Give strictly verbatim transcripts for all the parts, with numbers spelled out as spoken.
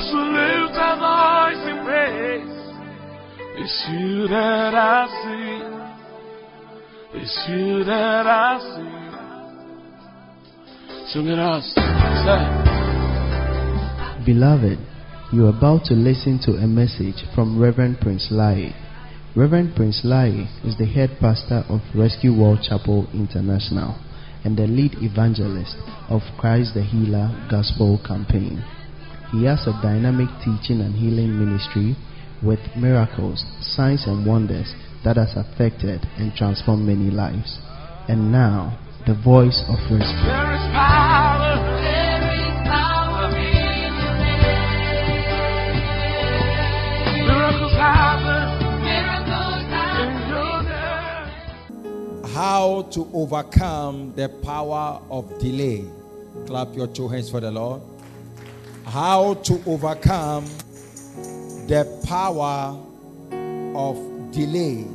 As we lift our voice in praise, it's you that I see. It's you that I see. Sing it out. Say. Beloved, you are about to listen to a message from Reverend Prince Lai. Reverend Prince Lai is the head pastor of Rescue World Chapel International and the lead evangelist of Christ the Healer Gospel Campaign. He has a dynamic teaching and healing ministry with miracles, signs and wonders that has affected and transformed many lives. And now, the voice of rescue. There is power. There is power in your name. Miracles happen. Miracles happen in your name. How to overcome the power of delay. Clap your two hands for the Lord. How to overcome the power of delay.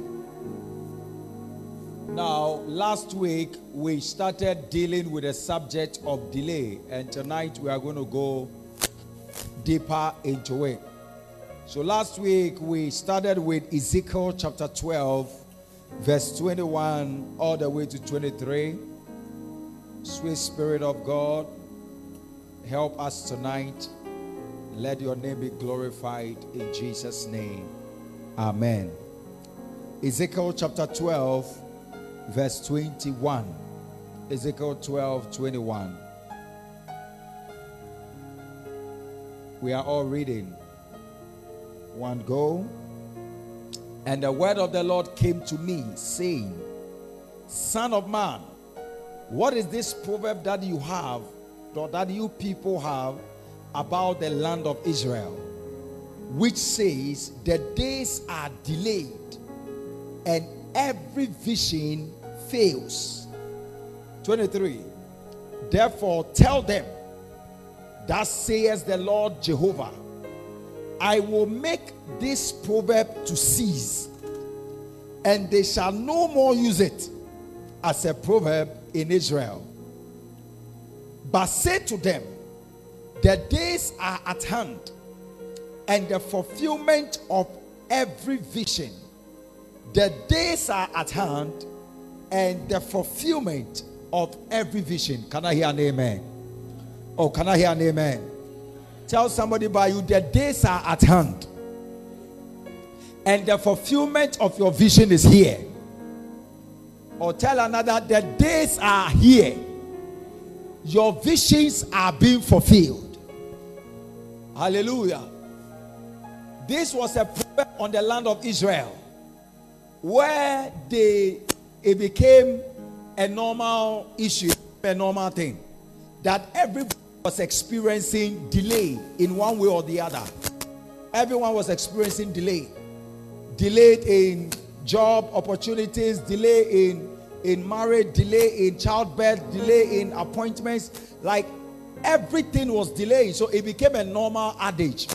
Now, last week we started dealing with the subject of delay, and tonight we are going to go deeper into it. So last week we started with Ezekiel chapter twelve, verse twenty-one all the way to twenty-three. Sweet Spirit of God, help us tonight. Let your name be glorified in Jesus' name. Amen. Ezekiel chapter twelve, verse twenty-one. Ezekiel twelve, twenty-one. We are all reading. One go. And the word of the Lord came to me, saying, Son of man, what is this proverb that you have, or that you people have, about the land of Israel, which says, the days are delayed, and every vision fails. twenty-three. Therefore tell them, thus says the Lord Jehovah, I will make this proverb to cease, and they shall no more use it as a proverb in Israel. But say to them, the days are at hand, and the fulfillment of every vision. The days are at hand, and the fulfillment of every vision. Can I hear an amen? Oh, can I hear an amen? Tell somebody by you, the days are at hand, and the fulfillment of your vision is here. Or tell another, the days are here. Your visions are being fulfilled. Hallelujah. This was a proverb on the land of Israel, where they it became a normal issue, a normal thing, that everybody was experiencing delay in one way or the other. Everyone was experiencing delay. Delayed in job opportunities, delay in, in marriage, delay in childbirth, delay in appointments. Like everything was delayed. So it became a normal adage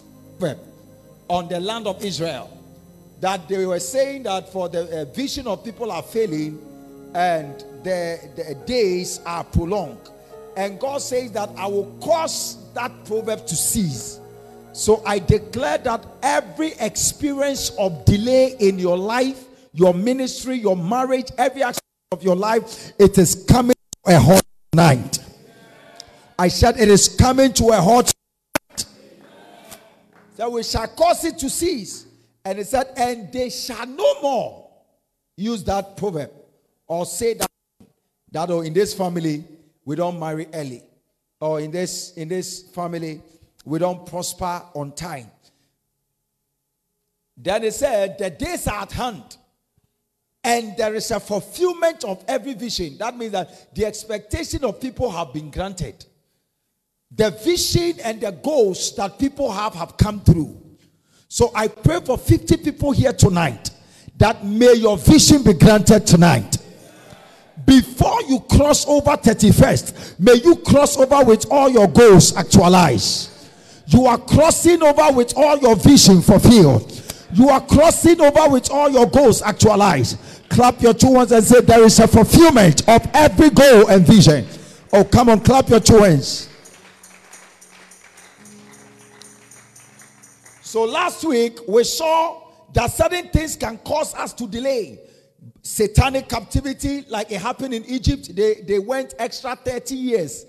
on the land of Israel, that they were saying that for the uh, vision of people are failing, and the, the days are prolonged. And God says that I will cause that proverb to cease. So I declare that every experience of delay in your life, your ministry, your marriage, every aspect of your life, it is coming to a hot night. I said it is coming to a hot night. So we shall cause it to cease. And it said, and they shall no more use that proverb or say that, that oh, in this family we don't marry early, or in this in this family we don't prosper on time. Then it said, the days are at hand, and there is a fulfillment of every vision. That means that the expectation of people have been granted. The vision and the goals that people have have come through. So I pray for fifty people here tonight, that may your vision be granted tonight. Before you cross over thirty-first, may you cross over with all your goals actualized. You are crossing over with all your vision fulfilled. You are crossing over with all your goals actualized. Clap your two hands and say, there is a fulfillment of every goal and vision. Oh, come on, clap your two hands. So last week we saw that certain things can cause us to delay. Satanic captivity, like it happened in Egypt, they, they went extra thirty years.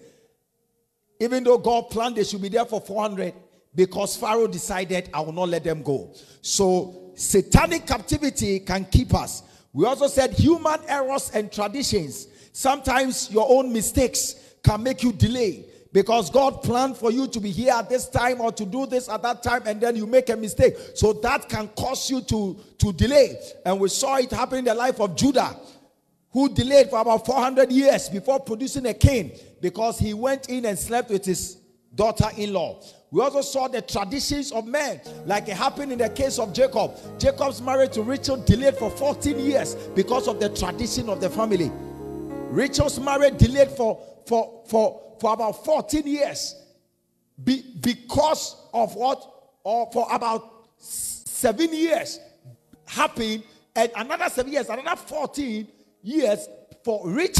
Even though God planned they should be there for four hundred, because Pharaoh decided, I will not let them go. So satanic captivity can keep us. We also said human errors and traditions. Sometimes your own mistakes can make you delay, because God planned for you to be here at this time or to do this at that time, and then you make a mistake. So that can cause you to, to delay. And we saw it happen in the life of Judah, who delayed for about four hundred years before producing a king, because he went in and slept with his daughter-in-law. We also saw the traditions of men, like it happened in the case of Jacob. Jacob's marriage to Rachel delayed for fourteen years because of the tradition of the family. Rachel's marriage delayed for, for, for, for about fourteen years be, because of what? Or for about seven years happened, and another seven years, another fourteen years for Rachel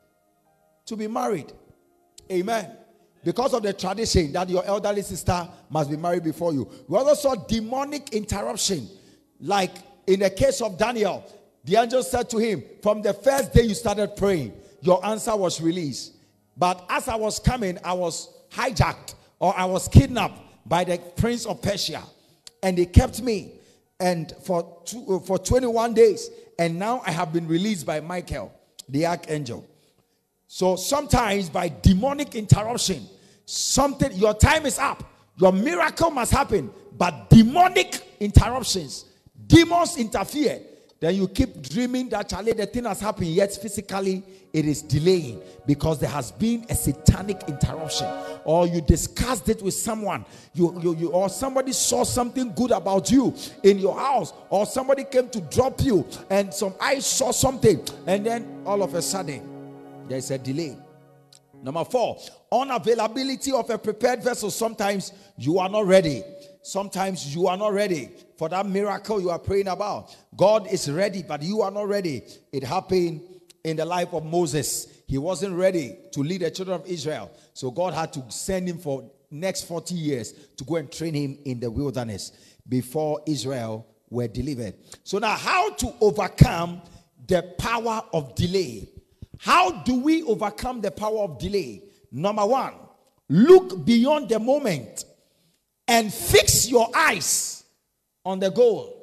to be married. Amen. Because of the tradition that your elderly sister must be married before you. We also saw demonic interruption. Like in the case of Daniel, the angel said to him, from the first day you started praying, your answer was released. But as I was coming, I was hijacked, or I was kidnapped by the prince of Persia. And they kept me and for, two, for twenty-one days. And now I have been released by Michael, the archangel. So sometimes by demonic interruption, something, your time is up, your miracle must happen, but demonic interruptions, demons interfere. Then you keep dreaming that Charlie, the thing has happened, yet physically it is delaying because there has been a satanic interruption. Or you discussed it with someone, you, you, you or somebody saw something good about you in your house, or somebody came to drop you and some eyes saw something, and then all of a sudden there is a delay. Number four, unavailability of a prepared vessel. Sometimes you are not ready. Sometimes you are not ready for that miracle you are praying about. God is ready, but you are not ready. It happened in the life of Moses. He wasn't ready to lead the children of Israel. So God had to send him for next forty years to go and train him in the wilderness before Israel were delivered. So now, how to overcome the power of delay? How do we overcome the power of delay? Number one, look beyond the moment and fix your eyes on the goal.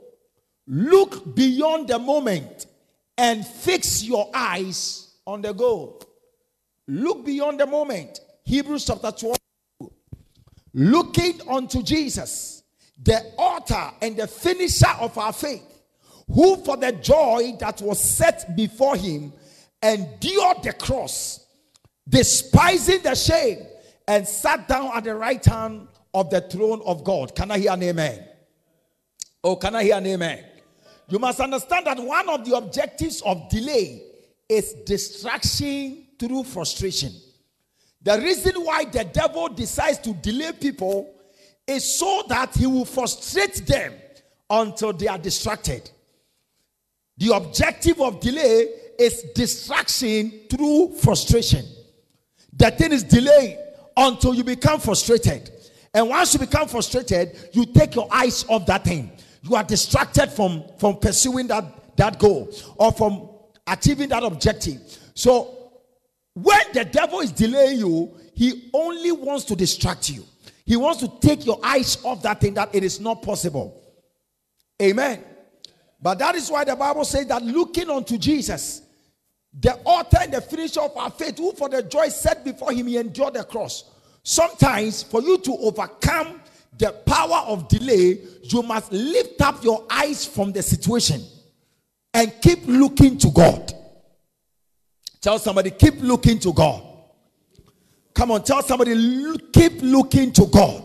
Look beyond the moment and fix your eyes on the goal. Look beyond the moment. Hebrews chapter twelve. Looking unto Jesus, the author and the finisher of our faith, who for the joy that was set before him endured the cross, despising the shame, and sat down at the right hand of the throne of God. Can I hear an amen? Oh, can I hear an amen? You must understand that one of the objectives of delay is distraction through frustration. The reason why the devil decides to delay people is so that he will frustrate them until they are distracted. The objective of delay is distraction through frustration. The thing is delayed until you become frustrated. And once you become frustrated, you take your eyes off that thing. You are distracted from, from pursuing that, that goal or from achieving that objective. So when the devil is delaying you, he only wants to distract you. He wants to take your eyes off that thing, that it is not possible. Amen. But that is why the Bible says that looking unto Jesus, the author and the finisher of our faith, who for the joy set before him, he endured the cross. Sometimes for you to overcome the power of delay, you must lift up your eyes from the situation and keep looking to God. Tell somebody, keep looking to God. Come on, tell somebody, look, keep looking to God.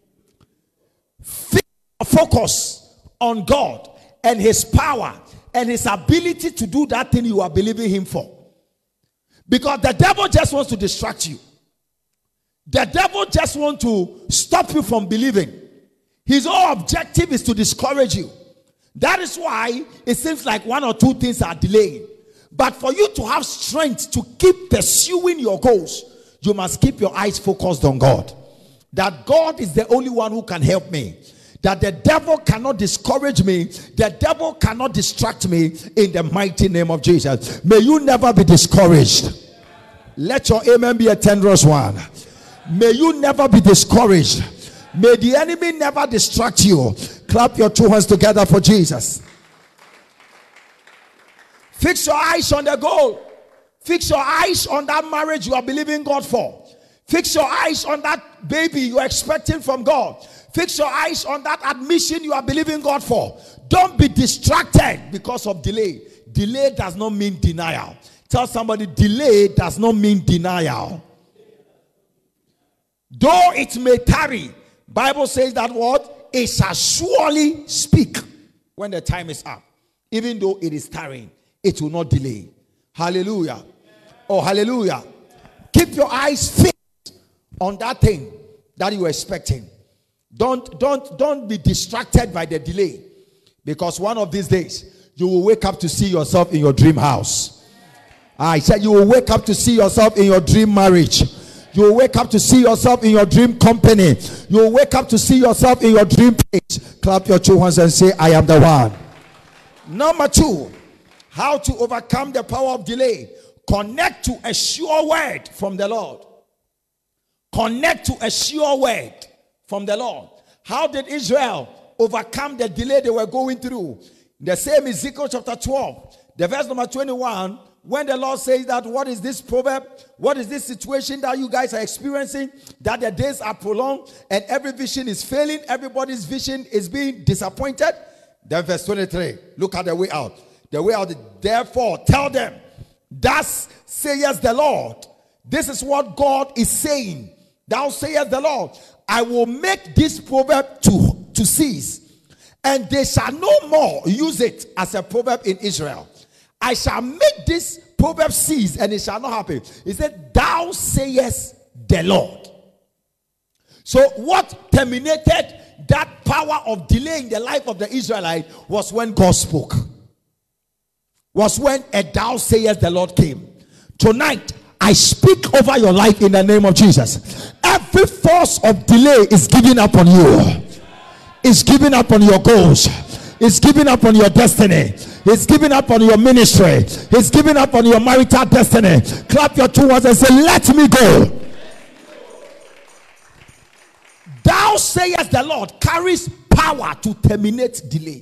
Focus on God and his power and his ability to do that thing you are believing him for. Because the devil just wants to distract you. The devil just wants to stop you from believing. His whole objective is to discourage you. That is why it seems like one or two things are delaying. But for you to have strength to keep pursuing your goals, you must keep your eyes focused on God. That God is the only one who can help me. that the devil cannot discourage me, the devil cannot distract me in the mighty name of Jesus. May you never be discouraged. Let your amen be a thunderous one. May you never be discouraged. May the enemy never distract you. Clap your two hands together for Jesus. Fix your eyes on the goal. Fix your eyes on that marriage you are believing God for. Fix your eyes on that baby you are expecting from God. Fix your eyes on that admission you are believing God for. Don't be distracted because of delay. Delay does not mean denial. Tell somebody, delay does not mean denial. Though it may tarry, Bible says that what? It shall surely speak when the time is up. Even though it is tarrying, it will not delay. Hallelujah. Oh, hallelujah. Keep your eyes fixed on that thing that you are expecting. Don't, don't, don't be distracted by the delay. Because one of these days, you will wake up to see yourself in your dream house. I said you will wake up to see yourself in your dream marriage. You will wake up to see yourself in your dream company. You will wake up to see yourself in your dream place. Clap your two hands and say, I am the one. Number two, how to overcome the power of delay. Connect to a sure word from the Lord. Connect to a sure word from the Lord. How did Israel overcome the delay they were going through? The same Ezekiel chapter twelve, the verse number twenty-one, when the Lord says that, what is this proverb? What is this situation that you guys are experiencing? That the days are prolonged and every vision is failing. Everybody's vision is being disappointed. Then verse twenty-three, look at the way out. The way out, therefore, tell them, thus saith the Lord. This is what God is saying. Thou sayest the Lord, I will make this proverb to, to cease, and they shall no more use it as a proverb in Israel. I shall make this proverb cease, and it shall not happen. He said, thou sayest the Lord. So what terminated that power of delay in the life of the Israelite was when God spoke. Was when a thou sayest the Lord came. Tonight, I speak over your life in the name of Jesus. Every force of delay is giving up on you. It's giving up on your goals. It's giving up on your destiny. It's giving up on your ministry. It's giving up on your marital destiny. Clap your two hands and say, let me go. Thou sayest the Lord carries power to terminate delay.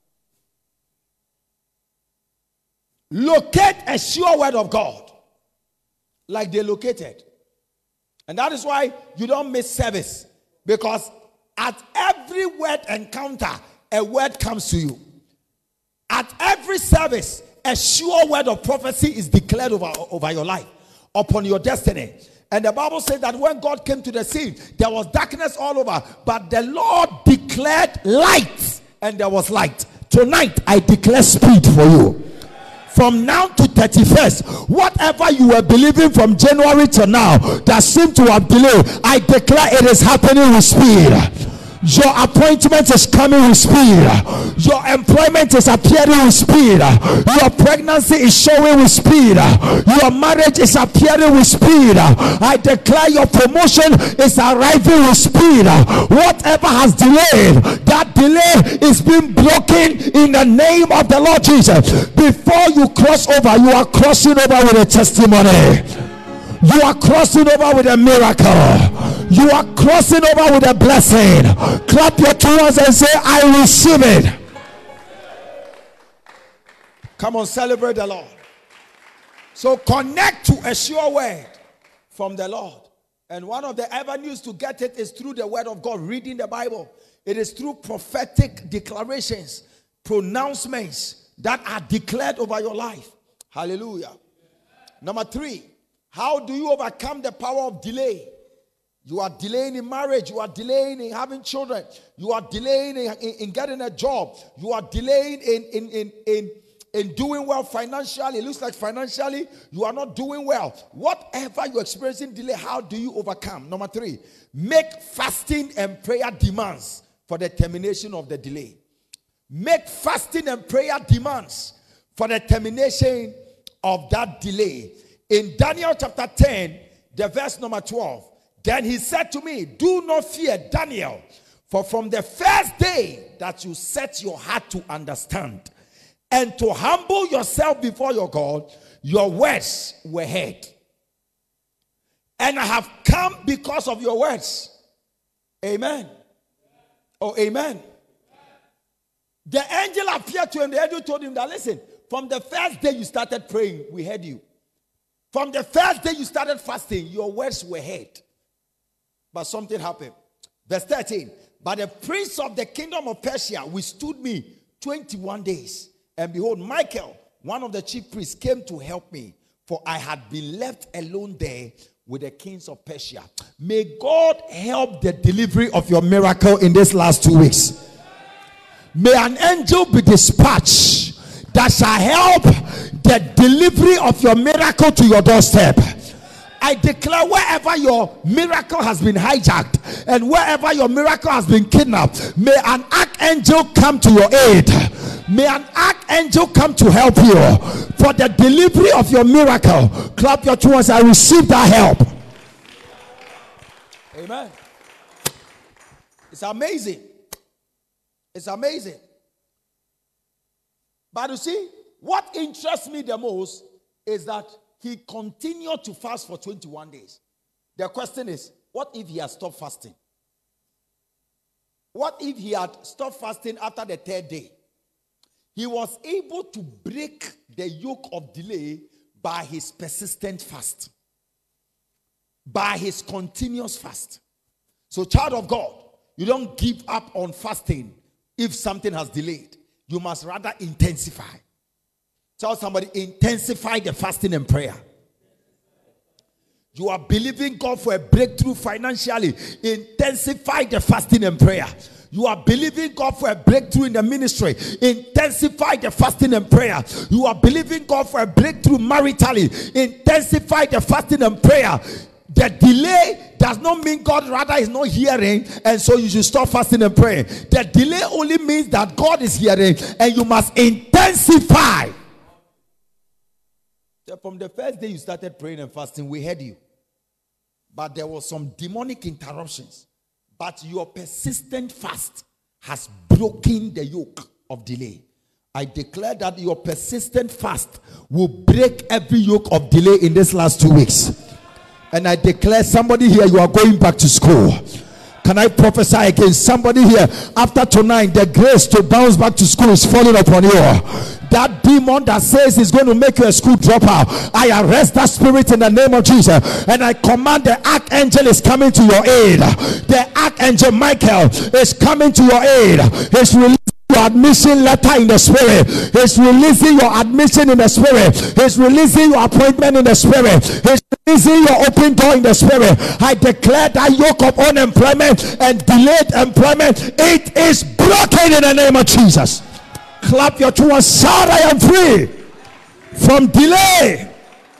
Locate a sure word of God like they located. And that is why you don't miss service. Because at every word encounter, a word comes to you. At every service, a sure word of prophecy is declared over, over your life, upon your destiny. And the Bible says that when God came to the scene, there was darkness all over. But the Lord declared light, and there was light. Tonight, I declare speed for you. From now to thirty-first, whatever you were believing from January to now that seemed to have delayed, I declare it is happening with speed. Your appointment is coming with speed. Your employment is appearing with speed. Your pregnancy is showing with speed. Your marriage is appearing with speed. I declare your promotion is arriving with speed. Whatever has delayed, that delay is being broken in the name of the Lord Jesus. Before you cross over, you are crossing over with a testimony. You are crossing over with a miracle. You are crossing over with a blessing. Clap your two hands and say, I receive it. Come on, celebrate the Lord. So connect to a sure word from the Lord. And one of the avenues to get it is through the word of God, reading the Bible. It is through prophetic declarations, pronouncements that are declared over your life. Hallelujah. Number three, how do you overcome the power of delay? You are delaying in marriage. You are delaying in having children. You are delaying in, in, in getting a job. You are delaying in, in, in, in, in doing well financially. It looks like financially you are not doing well. Whatever you're experiencing delay, how do you overcome? Number three, make fasting and prayer demands for the termination of the delay. Make fasting and prayer demands for the termination of that delay. In Daniel chapter ten, the verse number twelve, then he said to me, do not fear, Daniel, For from the first day that you set your heart to understand and to humble yourself before your God, your words were heard. And I have come because of your words. Amen. Oh, amen. The angel appeared to him. The angel told him that, listen, from the first day you started praying, we heard you. From the first day you started fasting, your words were heard. But something happened. Verse thirteen. But the prince of the kingdom of Persia withstood me twenty-one days. And behold, Michael, one of the chief priests, came to help me, for I had been left alone there with the kings of Persia. May God help the delivery of your miracle in these last two weeks. May an angel be dispatched that shall help the delivery of your miracle to your doorstep. I declare, wherever your miracle has been hijacked and wherever your miracle has been kidnapped, may an archangel come to your aid. May an archangel come to help you for the delivery of your miracle. Clap your two hands. I receive that help. Amen. It's amazing. It's amazing. But you see, what interests me the most is that he continued to fast for twenty-one days. The question is, what if he had stopped fasting? What if he had stopped fasting after the third day? He was able to break the yoke of delay by his persistent fast, by his continuous fast. So, child of God, you don't give up on fasting if something has delayed. You must rather intensify. Tell somebody, intensify the fasting and prayer. You are believing God for a breakthrough financially. Intensify the fasting and prayer. You are believing God for a breakthrough in the ministry. Intensify the fasting and prayer. You are believing God for a breakthrough maritally. Intensify the fasting and prayer. The delay does not mean God rather is not hearing, and so you should stop fasting and praying. The delay only means that God is hearing, and you must intensify. So from the first day you started praying and fasting, we heard you. But there were some demonic interruptions. But your persistent fast has broken the yoke of delay. I declare that your persistent fast will break every yoke of delay in this last two weeks. And I declare, somebody here, you are going back to school. Can I prophesy again? Somebody here, after tonight, the grace to bounce back to school is falling upon you. That demon that says it's going to make you a school dropout, I arrest that spirit in the name of Jesus. And I command the archangel is coming to your aid. The archangel Michael is coming to your aid. He's releasing your admission letter in the spirit. He's releasing your admission in the spirit. He's releasing your appointment in the spirit. He's releasing your open door in the spirit. I declare that yoke of unemployment and delayed employment, it is broken in the name of Jesus. Clap your two hands. Shout, I am free from delay.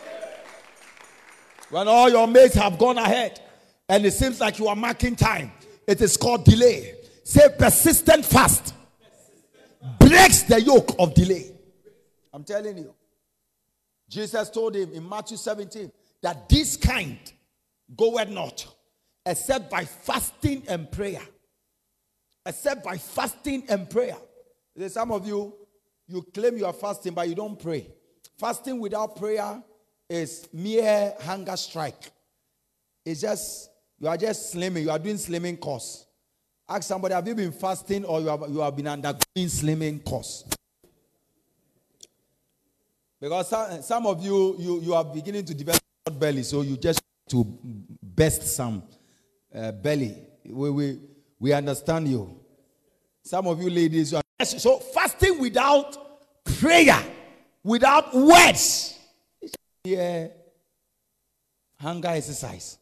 When all your mates have gone ahead and it seems like you are marking time, it is called delay. Say persistent fast breaks the yoke of delay. I'm telling you. Jesus told him in Matthew seventeen that this kind goeth not except by fasting and prayer. Except by fasting and prayer. There's some of you, you claim you are fasting, but you don't pray. Fasting without prayer is mere hunger strike. It's just, you are just slimming. You are doing slimming course. Ask somebody, have you been fasting or you have, you have been undergoing slimming course? Because some, some of you, you, you are beginning to develop belly, so you just to burst some uh, belly. We, we, we understand you. Some of you ladies, you are so fasting without prayer, without words, yeah, hunger exercise.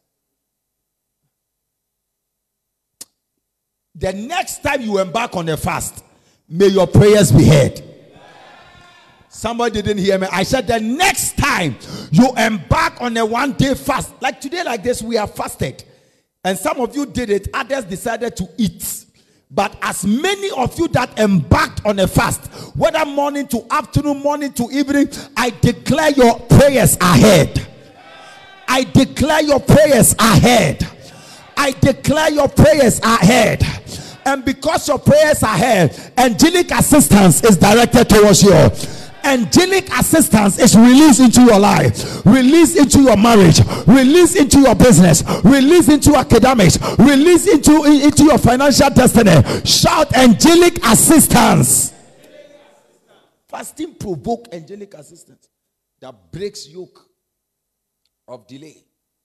The next time you embark on a fast, may your prayers be heard. Somebody didn't hear me. I said the next time you embark on a one day fast, like today like this, we are fasted. And some of you did it, others decided to eat. But as many of you that embarked on a fast, whether morning to afternoon, morning to evening, I declare your prayers are heard. I declare your prayers are heard. I declare your prayers are heard. And because your prayers are heard, angelic assistance is directed towards you. Angelic assistance is released into your life, released into your marriage, released into your business, released into academics, released into, into your financial destiny. Shout angelic assistance. Fasting provoke angelic assistance that breaks yoke of delay.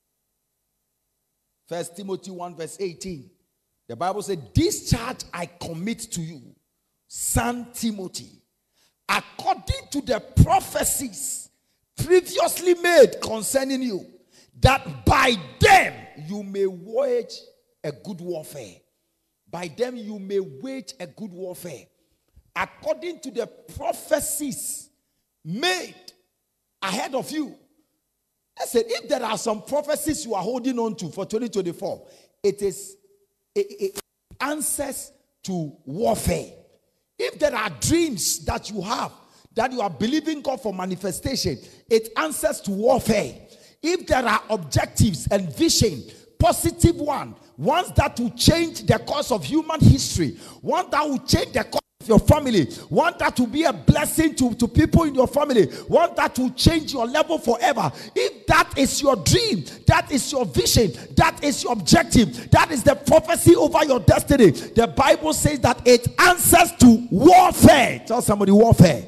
First Timothy one verse eighteen. The Bible said, this charge I commit to you, son Timothy, according to the prophecies previously made concerning you, that by them you may wage a good warfare. By them you may wage a good warfare. According to the prophecies made ahead of you. I said, if there are some prophecies you are holding on to for twenty twenty-four, it is it, it answers to warfare. If there are dreams that you have that you are believing God for manifestation, it answers to warfare. If there are objectives and vision, positive one, ones that will change the course of human history, one that will change the course of your family, one that will be a blessing to, to people in your family, one that will change your level forever. If that is your dream, that is your vision, that is your objective, that is the prophecy over your destiny, the Bible says that it answers to warfare. Tell somebody warfare.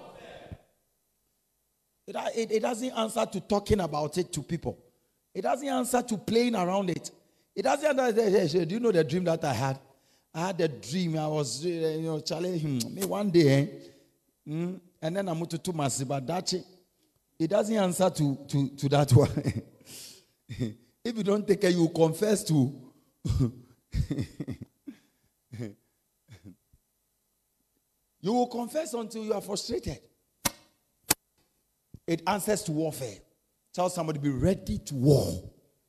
It, it, it doesn't answer to talking about it to people. It doesn't answer to playing around it. It doesn't answer. Do you know the dream that I had? I had a dream. I was, you know, challenging me one day, eh? mm, and then I moved to Tumasi, but that it doesn't answer to to to that one. If you don't take it, you confess to. You will confess until you are frustrated. It answers to warfare. Tell somebody, be ready to war.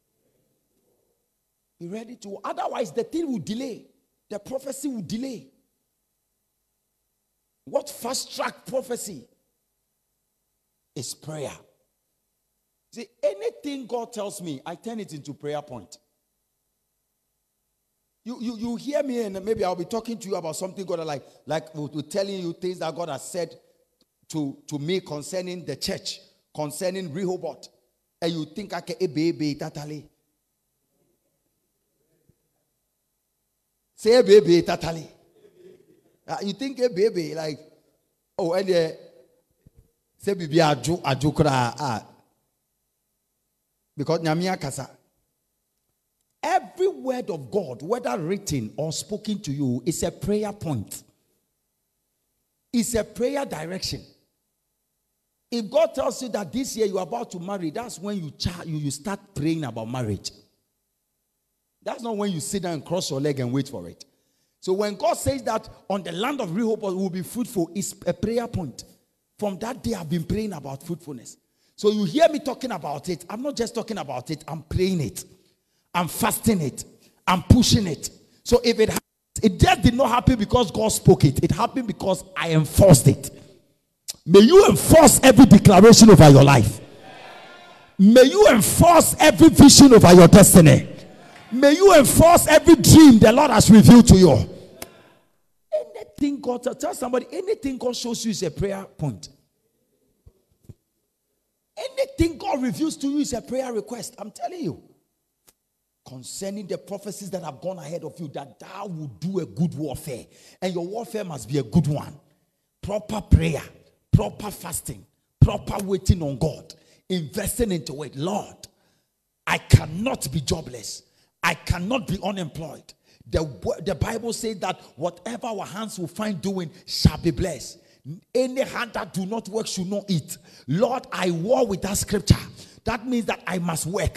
Be ready to war. Otherwise, the thing will delay. The prophecy will delay. What fast-track prophecy is prayer. See, anything God tells me, I turn it into prayer point. You, you, you hear me, and maybe I'll be talking to you about something God like, like we're telling you things that God has said to, to me concerning the church, concerning Rehoboth. And you think I can a baby tatali. Say a baby tatali. Uh, you think a baby like, oh, and uh, say baby aju ajukra ah. Because nyamia kasa. Every word of God, whether written or spoken to you, is a prayer point. It's a prayer direction. If God tells you that this year you are about to marry, that's when you, char- you, you start praying about marriage. That's not when you sit down and cross your leg and wait for it. So when God says that on the land of Rehoboth will be fruitful, it's a prayer point. From that day, I've been praying about fruitfulness. So you hear me talking about it. I'm not just talking about it. I'm praying it. I'm fasting it. I'm pushing it. So if it happens, it just did not happen because God spoke it. It happened because I enforced it. May you enforce every declaration over your life. May you enforce every vision over your destiny. May you enforce every dream the Lord has revealed to you. Anything God, tell somebody, anything God shows you is a prayer point. Anything God reveals to you is a prayer request. I'm telling you. Concerning the prophecies that have gone ahead of you, that thou will do a good warfare. And your warfare must be a good one. Proper prayer, proper fasting, proper waiting on God, investing into it. Lord, I cannot be jobless. I cannot be unemployed. The, the Bible says that whatever our hands will find doing shall be blessed. Any hand that do not work should not eat. Lord, I war with that scripture. That means that I must work.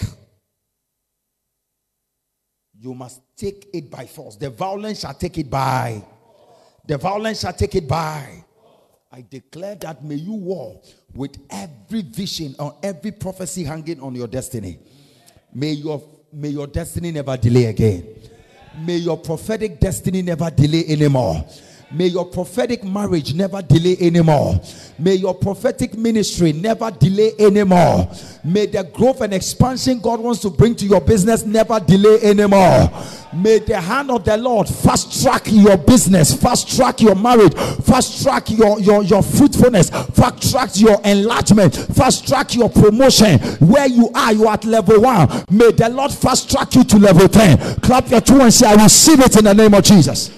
You must take it by force. The violence shall take it by. The violence shall take it by. I declare that may you war with every vision or every prophecy hanging on your destiny. May your, may your destiny never delay again. May your prophetic destiny never delay anymore. May your prophetic marriage never delay anymore. May your prophetic ministry never delay anymore. May the growth and expansion God wants to bring to your business never delay anymore. May the hand of the Lord fast track your business, fast track your marriage, fast track your, your, your fruitfulness, fast track your enlargement, fast track your promotion. Where you are, you are at level one. May the Lord fast track you to level ten. Clap your two and say, I receive it in the name of Jesus.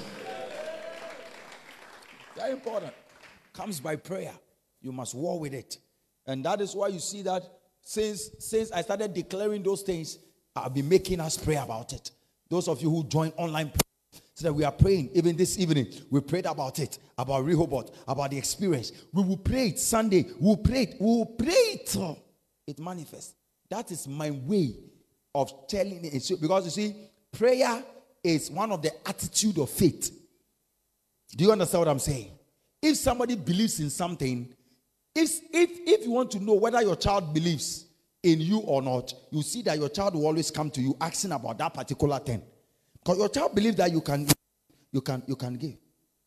Very important. Comes by prayer. You must war with it. And that is why you see that since, since I started declaring those things, I've been making us pray about it. Those of you who join online, so that we are praying. Even this evening, we prayed about it, about Rehoboth, about the experience. We will pray it Sunday. We will pray it. We will pray it. It manifests. That is my way of telling it. Because you see, prayer is one of the attitude of faith. Do you understand what I'm saying? If somebody believes in something, if, if, if you want to know whether your child believes in you or not, you see that your child will always come to you asking about that particular thing. Because your child believes that you can, you can, you can give.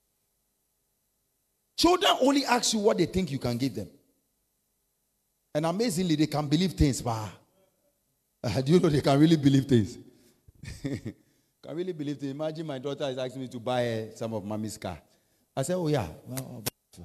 Children only ask you what they think you can give them. And amazingly, they can believe things. But uh, do you know they can really believe things? Can really believe things. Imagine my daughter is asking me to buy uh, some of mommy's car. I said, oh yeah. Well,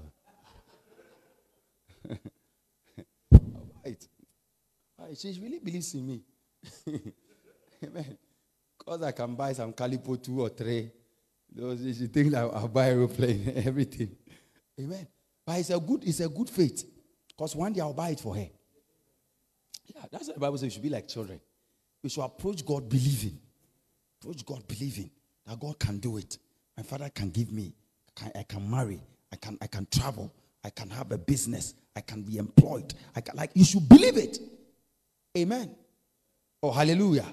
I'll buy it. She really believes in me. Amen. Because I can buy some Calipo two or three. She thinks I'll, I'll buy aeroplane, everything. Amen. But it's a good, it's a good faith. Because one day I'll buy it for her. Yeah, that's what the Bible says. You should be like children. You should approach God believing. Approach God believing that God can do it. My father can give me. I can, I can marry. I can, I can travel. I can have a business. I can be employed. I can, like, you should believe it. Amen. Oh, hallelujah.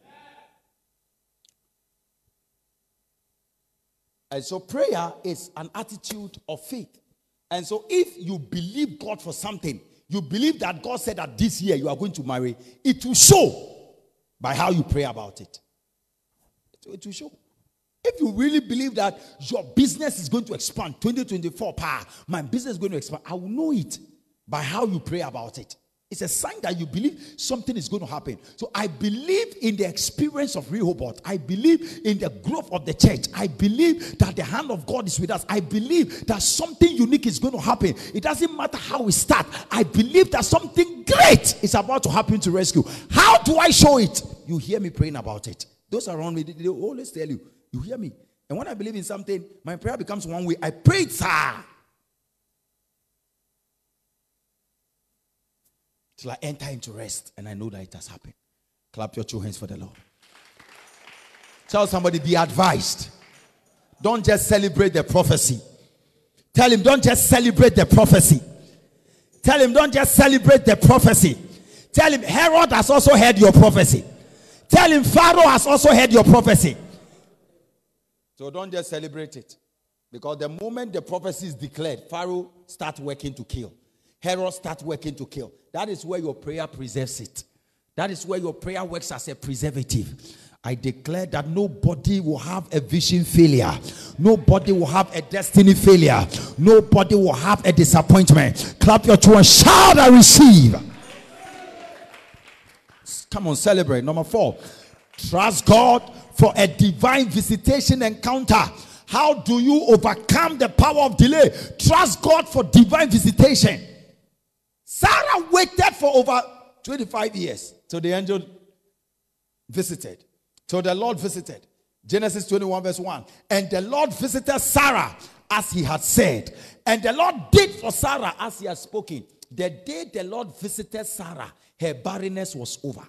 And so prayer is an attitude of faith. And so if you believe God for something, you believe that God said that this year you are going to marry, it will show by how you pray about it. It will show. If you really believe that your business is going to expand, twenty twenty-four, pa, my business is going to expand, I will know it by how you pray about it. It's a sign that you believe something is going to happen. So I believe in the experience of Rehoboth. I believe in the growth of the church. I believe that the hand of God is with us. I believe that something unique is going to happen. It doesn't matter how we start. I believe that something great is about to happen to rescue. How do I show it? You hear me praying about it. Those around me, they always tell you. You hear me? And when I believe in something, my prayer becomes one way. I pray it, sir. Till I enter into rest and I know that it has happened. Clap your two hands for the Lord. Tell somebody, be advised. Don't just celebrate the prophecy. Tell him, don't just celebrate the prophecy. Tell him, don't just celebrate the prophecy. Tell him, Herod has also heard your prophecy. Tell him, Pharaoh has also heard your prophecy. So don't just celebrate it. Because the moment the prophecy is declared, Pharaoh starts working to kill. Herod starts working to kill. That is where your prayer preserves it. That is where your prayer works as a preservative. I declare that nobody will have a vision failure. Nobody will have a destiny failure. Nobody will have a disappointment. Clap your two and shout, I receive. Come on, celebrate. Number four, trust God for a divine visitation encounter. How do you overcome the power of delay? Trust God for divine visitation. Sarah waited for over twenty-five years till the angel visited. Till the Lord visited. Genesis twenty-one verse one. And the Lord visited Sarah as he had said. And the Lord did for Sarah as he had spoken. The day the Lord visited Sarah, her barrenness was over.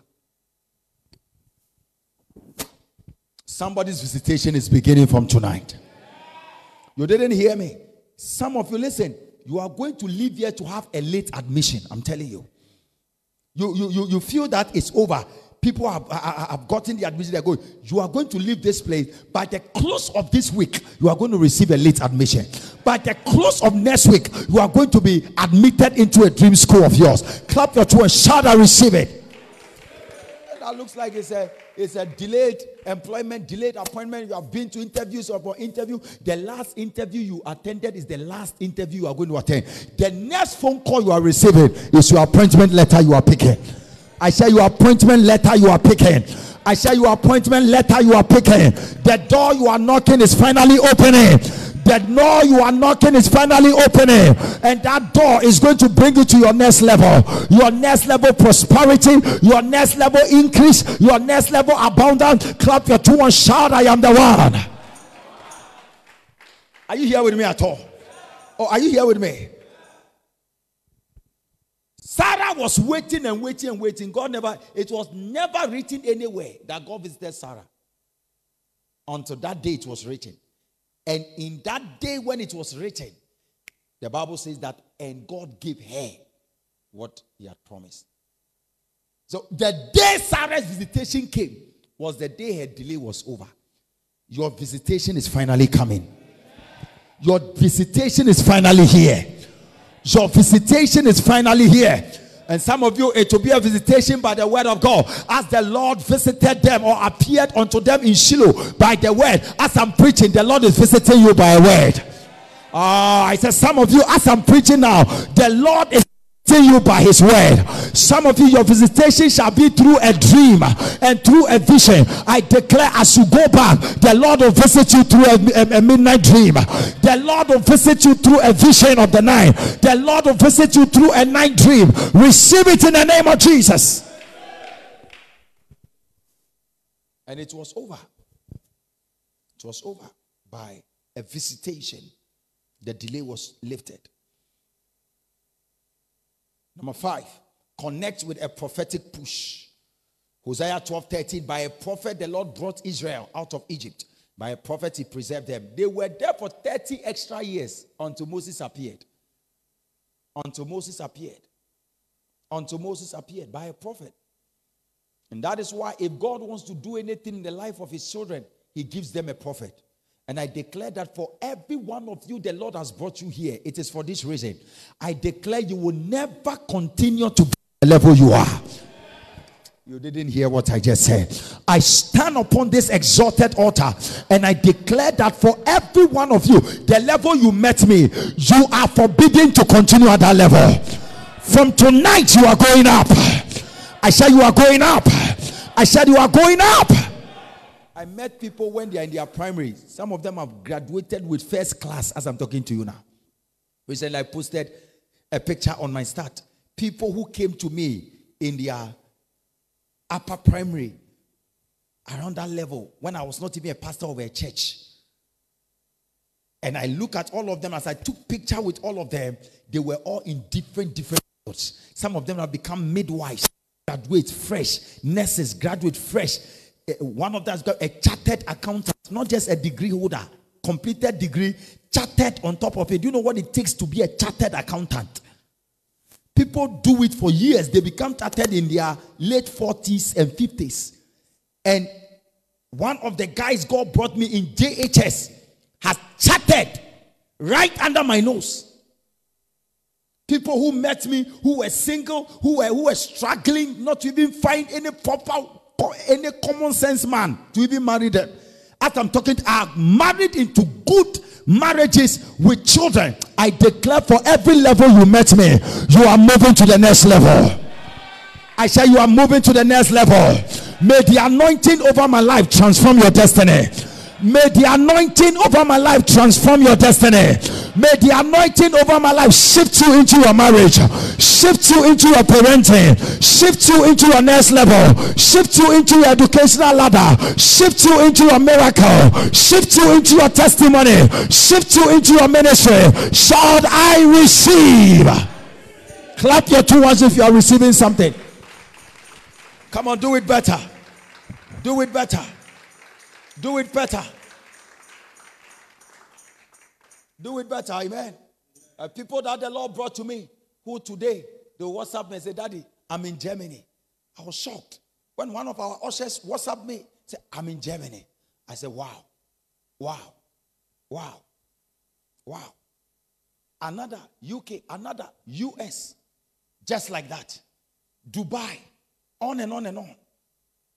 Somebody's visitation is beginning from tonight. You didn't hear me. Some of you, listen, you are going to leave here to have a late admission. I'm telling you. You, you, you, you feel that it's over. People have, have gotten the admission. They're going. You are going to leave this place. By the close of this week, you are going to receive a late admission. By the close of next week, you are going to be admitted into a dream school of yours. Clap your two and shout, I receive it. Sarah looks like it's a it's a delayed employment, delayed appointment. You have been to interviews or for interview. The last interview you attended is the last interview you are going to attend. The next phone call you are receiving is your appointment letter you are picking. I say your appointment letter you are picking. I say your appointment letter you are picking. The door you are knocking is finally opening. The door you are knocking is finally opening, and that door is going to bring you to your next level, your next level prosperity, your next level increase, your next level abundance. Clap your two and shout, I am the one. Are you here with me at all? Or are you here with me? Sarah was waiting and waiting and waiting. God never, it was never written anywhere that God visited Sarah. Until that day it was written. And in that day when it was written, the Bible says that, and God gave her what he had promised. So the day Sarah's visitation came was the day her delay was over. Your visitation is finally coming. Your visitation is finally here. Your visitation is finally here. And some of you, it will be a visitation by the word of God. As the Lord visited them or appeared unto them in Shiloh by the word. As I'm preaching, the Lord is visiting you by a word. Ah, uh, I said some of you, as I'm preaching now, the Lord is visiting you by his word. Some of you, your visitation shall be through a dream and through a vision. I declare as you go back, the Lord will visit you through a, a, a midnight dream. The Lord will visit you through a vision of the night. The Lord will visit you through a night dream. Receive it in the name of Jesus. And it was over. It was over by a visitation. The delay was lifted. Number five, connect with a prophetic push. Hosea twelve thirteen, by a prophet the Lord brought Israel out of Egypt. By a prophet he preserved them. They were there for thirty extra years until Moses appeared. Until Moses appeared. Until Moses appeared by a prophet. And that is why if God wants to do anything in the life of his children, he gives them a prophet. And I declare that for every one of you, the Lord has brought you here. It is for this reason. I declare you will never continue to be at the level you are. You didn't hear what I just said. I stand upon this exalted altar and I declare that for every one of you, the level you met me, you are forbidden to continue at that level. From tonight, you are going up. I said you are going up. I said you are going up. I met people when they are in their primary. Some of them have graduated with first class as I'm talking to you now. Recently, I posted a picture on my start. People who came to me in their upper primary, around that level, when I was not even a pastor of a church. And I look at all of them as I took picture with all of them. They were all in different, different fields. Some of them have become midwives, graduates, fresh, nurses, graduate, fresh. One of them has got a chartered accountant, not just a degree holder, completed degree, chartered on top of it. Do you know what it takes to be a chartered accountant? People do it for years. They become chartered in their late forties and fifties. And one of the guys God brought me in J H S has chartered right under my nose. People who met me, who were single, who were, who were struggling, not to even find any proper any common sense man to even marry them. As I'm talking, are married into good marriages with children. I declare for every level you met me, you are moving to the next level. I say you are moving to the next level. May the anointing over my life transform your destiny. May the anointing over my life transform your destiny. May the anointing over my life shift you into your marriage, shift you into your parenting, shift you into your next level, shift you into your educational ladder, shift you into your miracle, shift you into your testimony, shift you into your ministry. Shout, I receive. Clap your two hands if you are receiving something. Come on, do it better. Do it better. Do it better. Do it better, amen. Uh, people that the Lord brought to me, who today, they WhatsApp me and say, Daddy, I'm in Germany. I was shocked. When one of our ushers WhatsApp me, said, I'm in Germany. I said, wow, wow, wow, wow. Another U K, another U S, just like that. Dubai, on and on and on.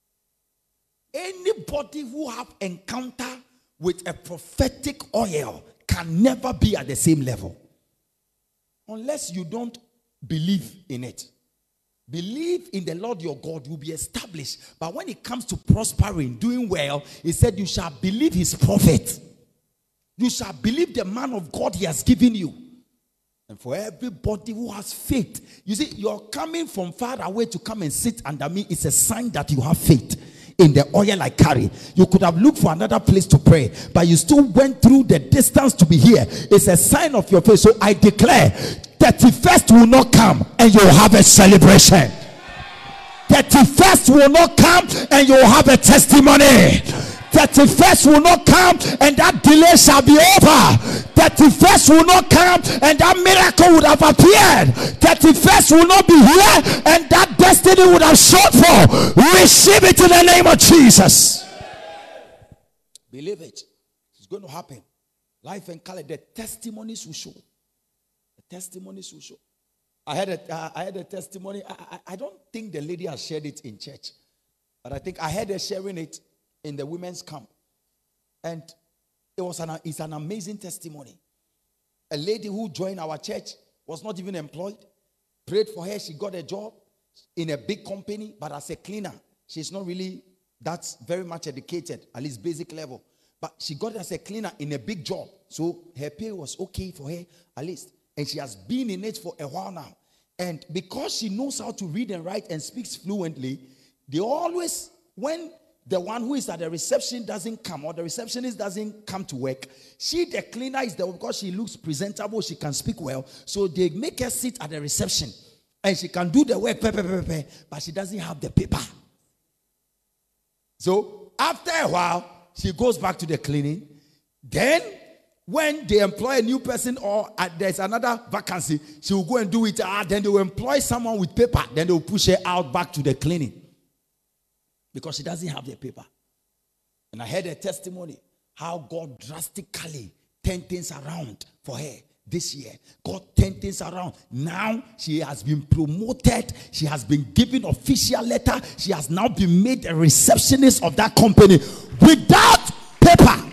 Anybody who have encounter with a prophetic oil can never be at the same level. Unless you don't believe in it. Believe in the Lord your God, will be established. But when it comes to prospering, doing well, he said you shall believe his prophet. You shall believe the man of God he has given you. And for everybody who has faith, you see, you're coming from far away to come and sit under me. It's a sign that you have faith in the oil I carry. You could have looked for another place to pray, but you still went through the distance to be here. It's a sign of your faith. So I declare, thirty-first will not come and you'll have a celebration. thirty-first will not come and you'll have a testimony. thirty-first will not come and that delay shall be over. thirty-first will not come and that miracle would have appeared. thirty-first will not be here and that destiny would have shot for. Receive it in the name of Jesus. Believe it. It's going to happen. Life and color. The testimonies will show. The testimonies will show. I had a, uh, I had a testimony. I, I, I don't think the lady has shared it in church, but I think I had her sharing it in the women's camp. And it was an, it's an amazing testimony. A lady who joined our church was not even employed. Prayed for her. She got a job in a big company, but as a cleaner. She's not really, that's very much educated, at least basic level. But she got it as a cleaner in a big job. So her pay was okay for her, at least. And she has been in it for a while now. And because she knows how to read and write and speaks fluently, they always, when the one who is at the reception doesn't come, or the receptionist doesn't come to work, she, the cleaner, is there because she looks presentable, she can speak well. So they make her sit at the reception. And she can do the work, pay, pay, pay, pay, but she doesn't have the paper. So after a while, she goes back to the cleaning. Then, when they employ a new person or uh, there's another vacancy, she will go and do it. Uh, then they will employ someone with paper. Then they will push her out back to the cleaning. Because she doesn't have the paper. And I heard a testimony how God drastically turned things around for her this year. God turned things around. Now she has been promoted. She has been given official letter. She has now been made a receptionist of that company without paper.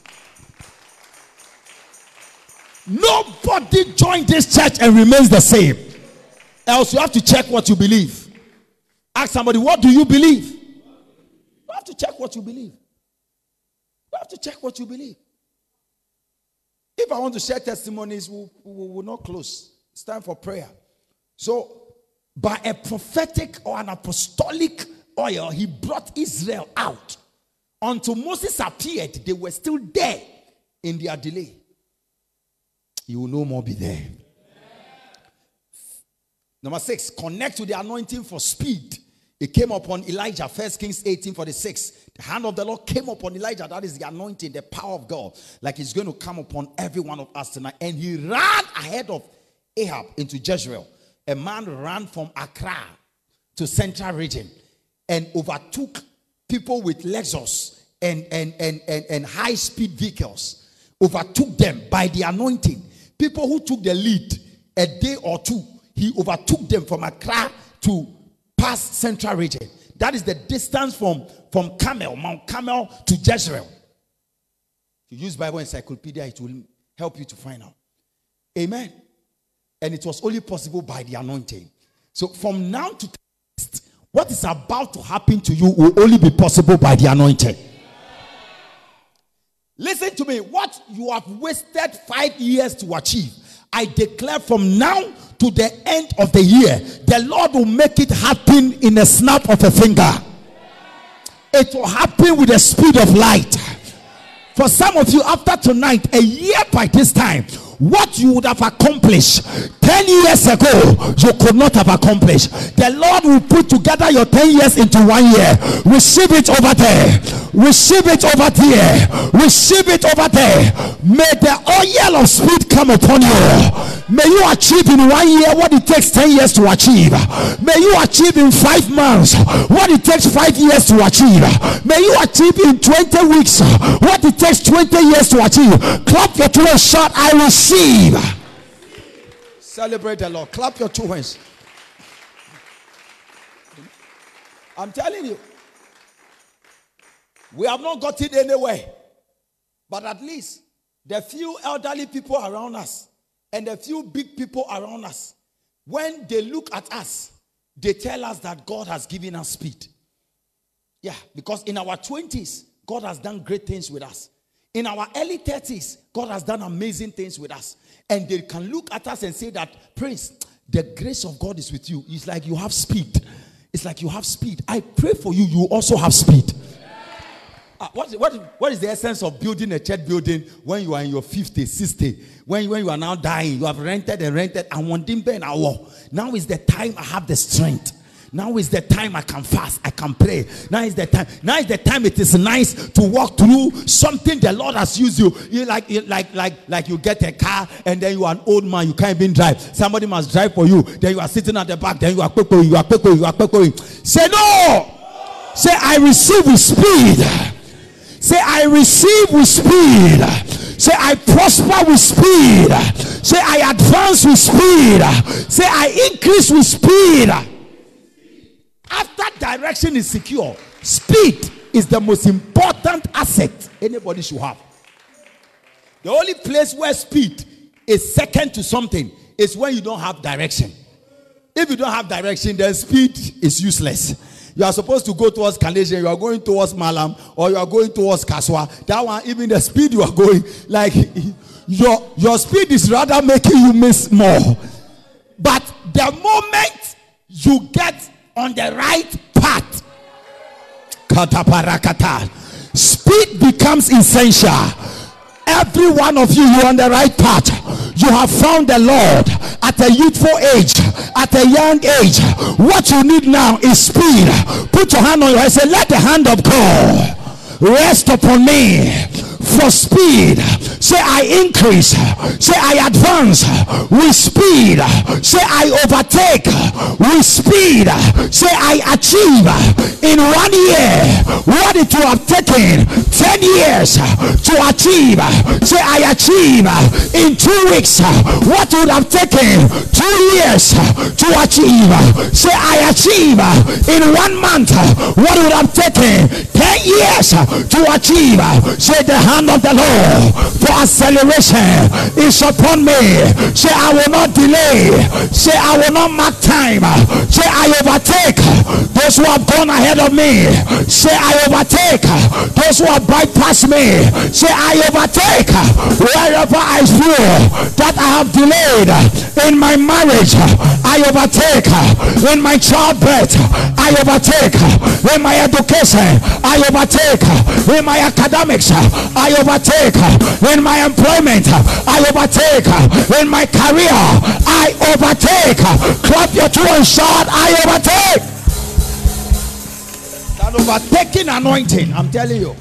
Nobody joined this church and remains the same. Else you have to check what you believe. Ask somebody, what do you believe? You have to check what you believe. You have to check what you believe. If I want to share testimonies, we will we'll not close. It's time for prayer. So, by a prophetic or an apostolic oil, he brought Israel out. Until Moses appeared, they were still there in their delay. You will no more be there. Number six, connect to the anointing for speed. It came upon Elijah, First Kings eighteen forty-six. The hand of the Lord came upon Elijah. That is the anointing, the power of God. Like it's going to come upon every one of us tonight. And he ran ahead of Ahab into Jezreel. A man ran from Accra to central region and overtook people with Lexus and, and, and, and, and high-speed vehicles. Overtook them by the anointing. People who took the lead a day or two, he overtook them from Accra to past central region. That is the distance from, from Carmel, Mount Carmel to Jezreel. If you use Bible Encyclopedia, it will help you to find out. Amen. And it was only possible by the anointing. So from now to next, what is about to happen to you will only be possible by the anointing. Listen to me. What you have wasted five years to achieve, I declare from now to the end of the year, the Lord will make it happen in a snap of a finger. It will happen with the speed of light. For some of you, after tonight, a year by this time, what you would have accomplished ten years ago, you could not have accomplished. The Lord will put together your ten years into one year. Receive it over there. Receive it over there. Receive it over there. May the oil of speed come upon you. May you achieve in one year what it takes ten years to achieve. May you achieve in five months what it takes five years to achieve. May you achieve in twenty weeks what it takes twenty years to achieve. Clap your two hands, shout, I receive. Celebrate the Lord. Clap your two hands. I'm telling you. We have not got it anywhere. But at least the few elderly people around us and the few big people around us, when they look at us, they tell us that God has given us speed. Yeah, because in our twenties, God has done great things with us. In our early thirties, God has done amazing things with us. And they can look at us and say that, Prince, the grace of God is with you. It's like you have speed. It's like you have speed. I pray for you, you also have speed. Uh, what, what, what is the essence of building a church building when you are in your fifties, sixties? When, when you are now dying, you have rented and rented and wanting an hour. Now is the time I have the strength. Now is the time I can fast, I can pray. Now is the time. Now is the time it is nice to walk through something the Lord has used you. You like, you like, like, like you get a car and then you are an old man, you can't even drive. Somebody must drive for you. Then you are sitting at the back. Then you are quick, you are quick, you are quick. Say no. Say I receive with speed. Say I receive with speed. Say I prosper with speed. Say I advance with speed. Say I increase with speed. After direction is secure, speed is the most important asset anybody should have. The only place where speed is second to something is when you don't have direction. If you don't have direction, then speed is useless. You are supposed to go towards Kanesha, you are going towards Malam, or you are going towards Kaswa. That one, even the speed you are going, like your, your speed is rather making you miss more. But the moment you get on the right path, kataparakata, speed becomes essential. Every one of you, you are on the right path. You have found the Lord at a youthful age, at a young age. What you need now is speed. Put your hand on your head. Say, let the hand of God rest upon me for speed. Say I increase. Say I advance with speed. Say I overtake with speed. Say I achieve in one year what it will have taken ten years to achieve. Say I achieve in two weeks what would have taken two years to achieve. Say I achieve in one month what would have taken ten years to achieve. Say the hand of the Lord for acceleration is upon me. Say I will not delay. Say I will not mark time. Say I overtake those who have gone ahead of me. Say I overtake those who have bypassed me. Say I overtake wherever I feel that I have delayed in my marriage. I overtake in my childbirth. I overtake in my education. I overtake in my academics. I overtake in my employment. I overtake in my career. I overtake. Clap your two and shout, I overtake. That overtaking anointing, I'm telling you,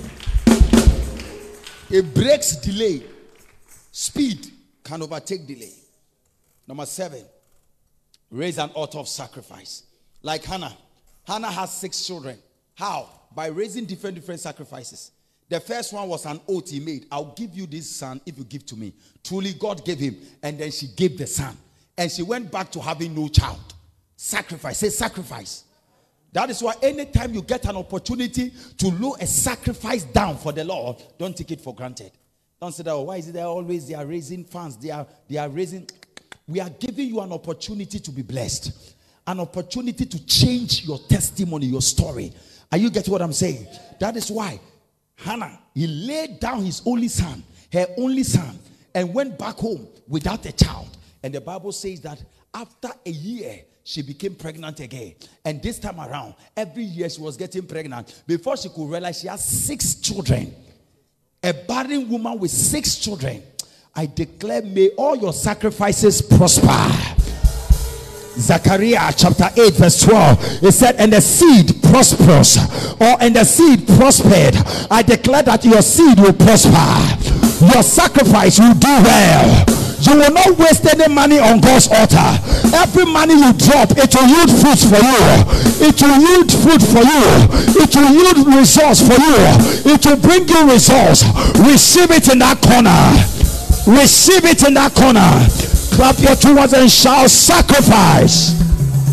it breaks delay. Speed can overtake delay. Number seven, raise an altar of sacrifice. Like Hannah. Hannah has six children. How? By raising different different sacrifices. The first one was an oath he made. I'll give you this son if you give to me. Truly God gave him. And then she gave the son. And she went back to having no child. Sacrifice. Say sacrifice. That is why anytime you get an opportunity to lay a sacrifice down for the Lord, don't take it for granted. Don't say that, oh, why is it that always they are raising funds? They are, they are raising. We are giving you an opportunity to be blessed. An opportunity to change your testimony, your story. Are you getting what I'm saying? That is why Hannah, he laid down his only son, her only son, and went back home without a child. And the Bible says that after a year, she became pregnant again. And this time around, every year she was getting pregnant. Before she could realize she has six children. A barren woman with six children. I declare, may all your sacrifices prosper. Zechariah chapter eight verse twelve, it said, and the seed prosperous, or and the seed prospered. I declare that your seed will prosper. Your sacrifice will do well. You will not waste any money on God's altar. Every money you drop, it will yield fruit for you. It will yield fruit for you. It will yield results for you. It will bring you results. Receive it in that corner. Receive it in that corner. Clap your two hands and shout sacrifice.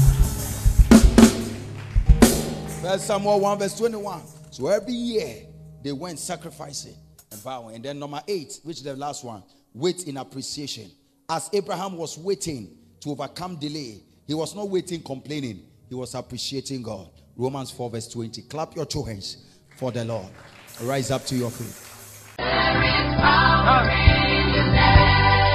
First Samuel one verse twenty-one. So every year they went sacrificing and vowing. And then number eight, which is the last one, wait in appreciation. As Abraham was waiting to overcome delay, he was not waiting complaining, he was appreciating God. Romans four verse twenty. Clap your two hands for the Lord. Rise up to your feet. There is power in your name.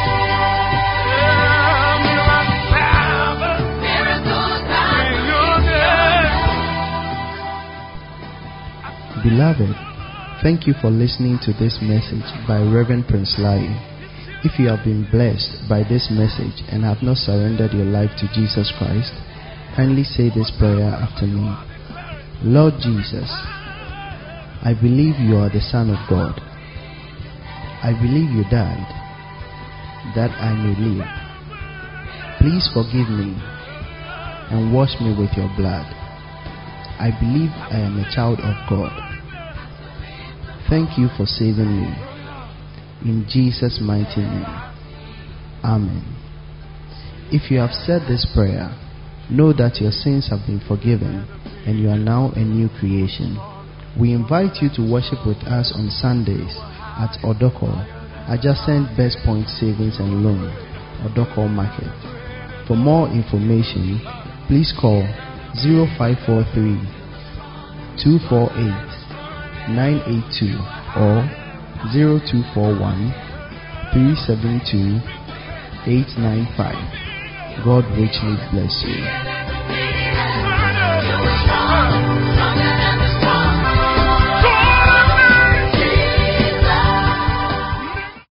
Beloved, thank you for listening to this message by Reverend Prince Lai. If you have been blessed by this message and have not surrendered your life to Jesus Christ, kindly say this prayer after me. Lord Jesus, I believe you are the Son of God. I believe you died that I may live. Please forgive me and wash me with your blood. I believe I am a child of God. Thank you for saving me. In Jesus' mighty name. Amen. If you have said this prayer, know that your sins have been forgiven and you are now a new creation. We invite you to worship with us on Sundays at Odoko, adjacent Best Point Savings and Loan, Odoko Market. For more information, please call zero five four three, two four eight, nine eight two or zero two four one, three seven two, eight nine five. God richly bless you.